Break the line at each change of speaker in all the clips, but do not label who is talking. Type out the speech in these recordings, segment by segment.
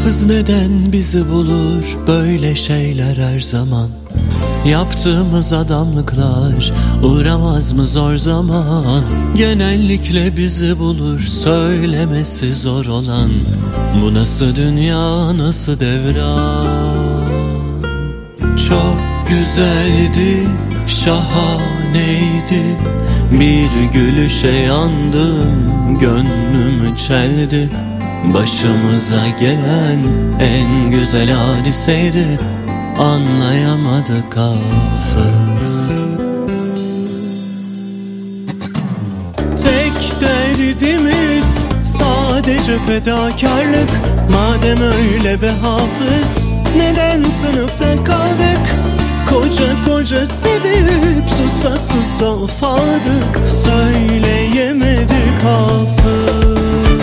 Hafız neden bizi bulur böyle şeyler her zaman? Yaptığımız adamlıklar uğramaz mı zor zaman? Genellikle bizi bulur söylemesi zor olan. Bu nasıl dünya, nasıl devran? Çok güzeldi, şahaneydi. Bir gülüşe yandım, gönlümü çeldi. Başımıza gelen en güzel hadiseydi. Anlayamadık hafız. Tek derdimiz sadece fedakarlık. Madem öyle be hafız, neden sınıfta kaldık? Koca koca sevip susa susa ufaldık. Söyleyemedik hafız.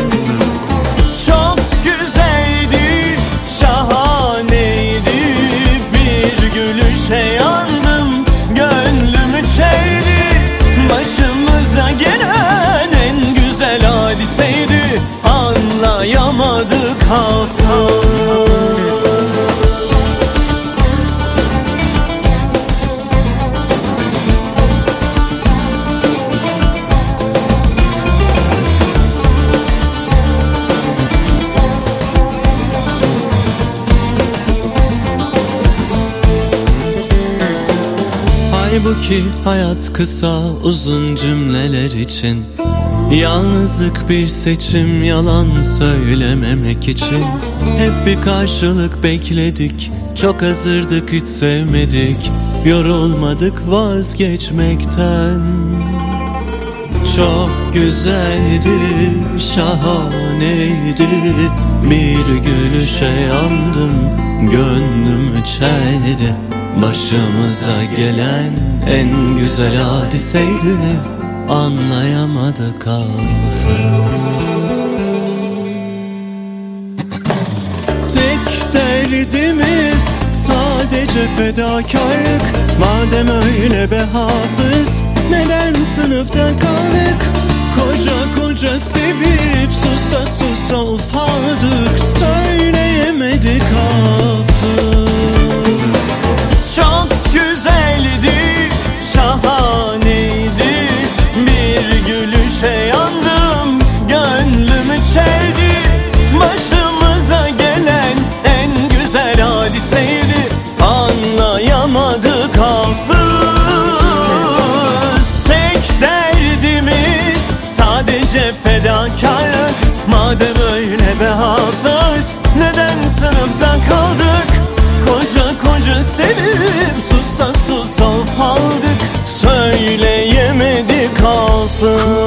Çok güzeldi, şahaneydi. Bir gülüşe yandım, gönlümü çeldi. Başımıza gelen en güzel hadiseydi. Anlayamadık hafız. Halbuki hayat kısa, uzun cümleler için. Yalnızlık bir seçim, yalan söylememek için. Hep bir karşılık bekledik, çok hazırdık, hiç sevmedik. Yorulmadık vazgeçmekten. Çok güzeldi, şahaneydi. Bir gülüşe yandım, gönlümü çeldi. Başımıza gelen en güzel hadiseydi. Anlayamadık hafız. Tek derdimiz sadece fedakarlık. Madem öyle be hafız, neden sınıfta kaldık? Koca koca sevip susa susa ufaldık. Söyleyemedik hafız. Çok güzeldi, şahaneydi. Bir gülüşe yandım, gönlümü çeldi. Başımıza gelen en güzel hadiseydi. Anlayamadık hafız. Tek derdimiz sadece fedakarlık. Madem öyle be hafız, neden sınıfta kaldık? Koca koca sevip susa susa ufaldık. Söyleyemedik hafız.